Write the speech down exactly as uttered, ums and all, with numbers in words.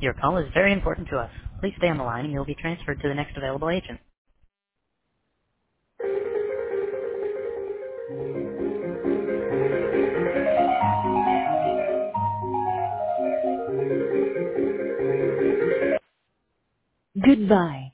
Your call is very important to us. Please stay on the line and you'll be transferred to the next available agent. Goodbye.